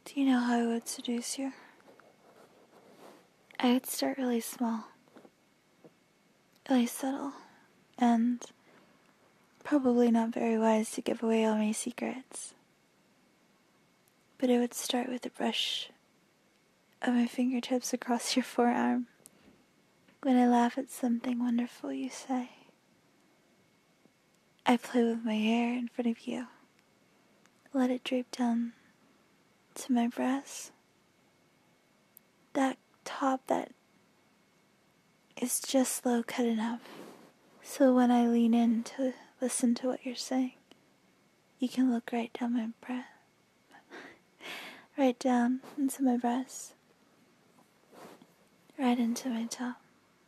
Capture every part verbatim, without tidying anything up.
Do you know how I would seduce you? I would start really small, really subtle, and probably not very wise to give away all my secrets. But it would start with a brush of my fingertips across your forearm when I laugh at something wonderful you say. I play with my hair in front of you, let it drape down to my breasts. That top that is just low cut enough, so when I lean in to listen to what you're saying, you can look right down my breast, right down into my breast, right into my top.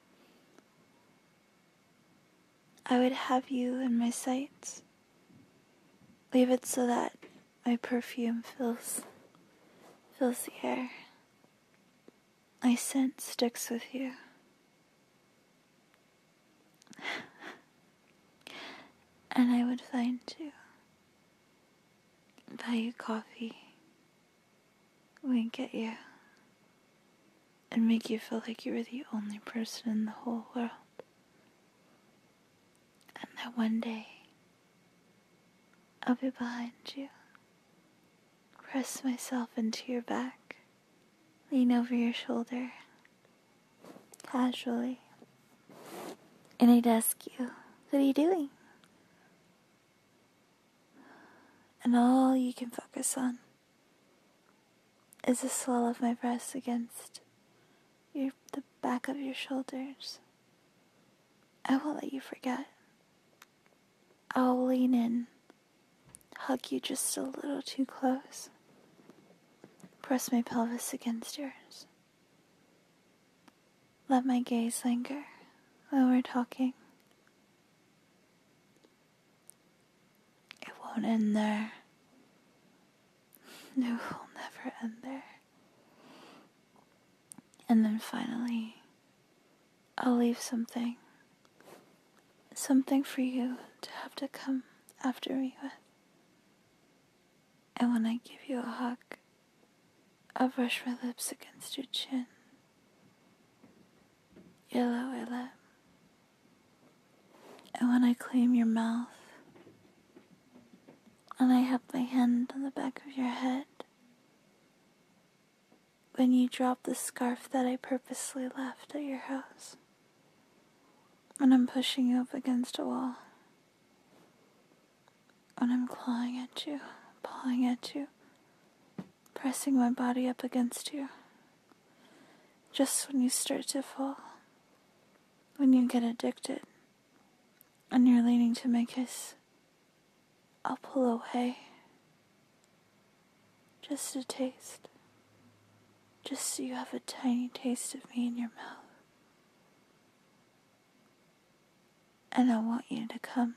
I would have you in my sights. Leave it so that my perfume fills fills the air. My scent sticks with you. And I would find you, buy you coffee, wink at you, and make you feel like you were the only person in the whole world. And that one day, I'll be behind you, press myself into your back, lean over your shoulder, casually, and I'd ask you, what are you doing? And all you can focus on is the swell of my breast against your, the back of your shoulders. I won't let you forget. I'll lean in, hug you just a little too close, press my pelvis against yours. Let my gaze linger while we're talking. It won't end there. It will never end there. And then finally, I'll leave something. Something for you to have to come after me with. And when I give you a hug, I'll brush my lips against your chin, your lower lip. And when I claim your mouth, and I have my hand on the back of your head, when you drop the scarf that I purposely left at your house, when I'm pushing you up against a wall, when I'm clawing at you, pawing at you, pressing my body up against you, just when you start to fall, when you get addicted, and you're leaning to my kiss, I'll pull away, just a taste, just so you have a tiny taste of me in your mouth. And I want you to come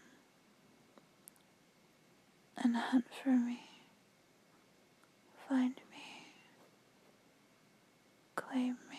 and hunt for me, find me, claim me.